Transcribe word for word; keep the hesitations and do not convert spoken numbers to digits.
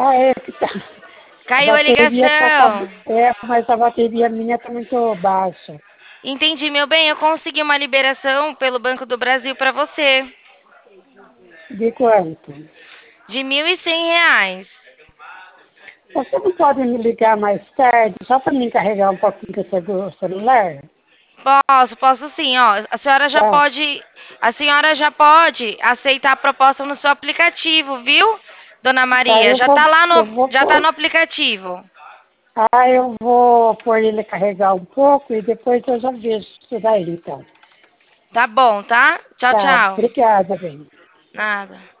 Ah, é que tá. A Caiu a bateria tá, tá- ligação. é, mas a bateria minha tá muito baixa. Entendi, meu bem. Eu consegui uma liberação pelo Banco do Brasil para você De quanto? de mil e cem reais. Você não pode me ligar mais tarde, só para me carregar um pouquinho do seu celular? Posso, posso sim, ó. A senhora já Tá, pode, a senhora já pode aceitar a proposta no seu aplicativo, viu? Dona tá, Maria, eu já vou, tá lá eu no, vou já tá pôr. no aplicativo. Ah, eu vou pôr ele carregar um pouco e depois eu já vejo isso daí, então. Tá bom, tá? Tchau, Tá, tchau. obrigada, bem. Nada.